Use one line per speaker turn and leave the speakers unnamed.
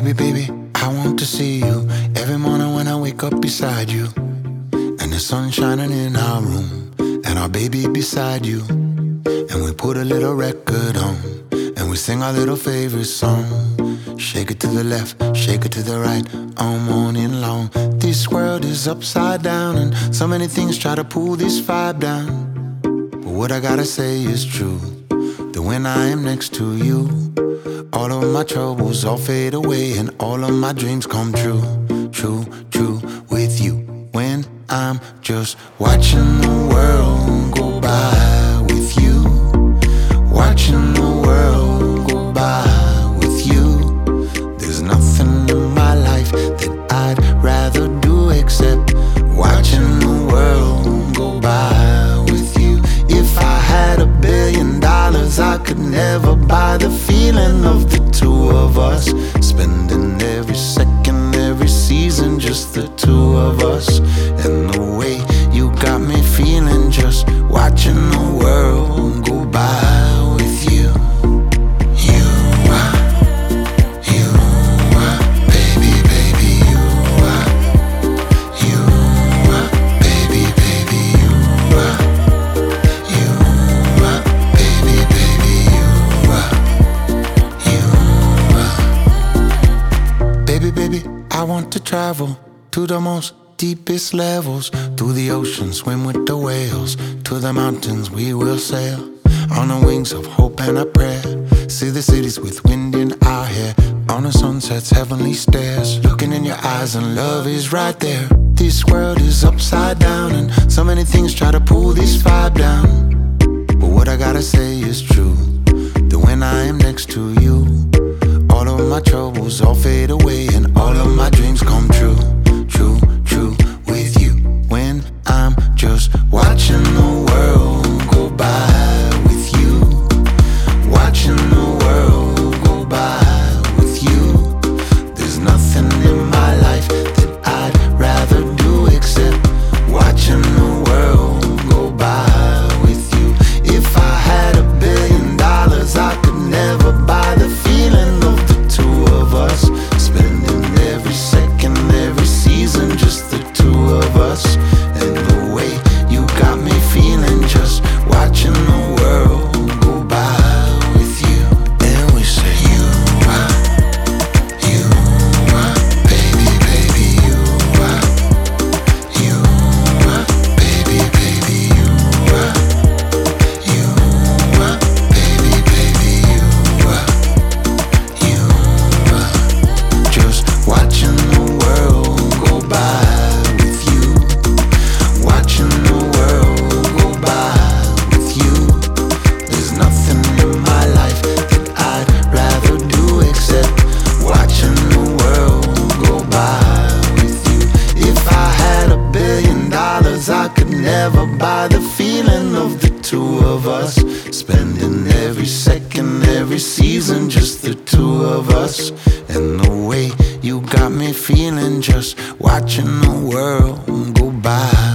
Baby, baby, I want to see you every morning when I wake up beside you, and the sun shining in our room, and our baby beside you. And we put a little record on, and we sing our little favorite song. Shake it to the left, shake it to the right, all morning long. This world is upside down, and so many things try to pull this vibe down. But what I gotta say is true, that when I am next to you, all of my troubles all fade away, and all of my dreams come true. True, true with you. When I'm just watching the world go by with you, watching the world go by with you. There's nothing in my life that I'd rather do except watching the world go by with you. If I had $1 billion, I could never buy the feeling of the two of us, spending every second, every season, just the two of us. And the way you got me feeling just watching the world go by with you. You are, baby, baby, you are, baby, baby, you are, baby, baby, you are. Baby, baby, I want to travel to the most deepest levels, to the ocean, swim with the whales, to the mountains we will sail, on the wings of hope and a prayer. See the cities with wind in our hair, on the sunset's heavenly stairs, looking in your eyes and love is right there. This world is upside down, and so many things try to pull this vibe down. But what I gotta say is true, that when I am next to you, all of my troubles all fade away, and all of my dreams come true. True, true with you. When I'm just watching the world go by with you, watching the world go by with you. There's nothing in my life that I'd rather do except watching the world go by with you. If I had $1 billion, I could never buy the feeling of the two of us, spending every second, every season, just the two of us. And the way you got me feeling just watching the world go by with you. And we say you are, baby, baby, you are, baby, baby, you are, baby, baby, you are, just watching the world go by with you, watching the world go by with you. There's nothing in my life that I'd rather do except watching the world go by with you. If I had $1 billion, I could never buy the feeling of the two of us, spending every second, every season, just the two of us. And the way you got me feeling just watching the world go by.